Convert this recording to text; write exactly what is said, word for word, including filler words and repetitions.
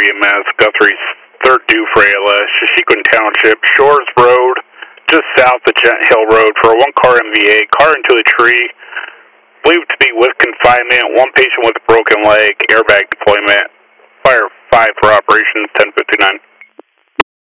E M S, Guthrie's third due for A L S, Shashequin Township, Shores Road, just south of Gent Hill Road for a one-car M V A, car into a tree, believed to be with confinement, one patient with a broken leg, airbag deployment, fire five for operations ten fifty-nine.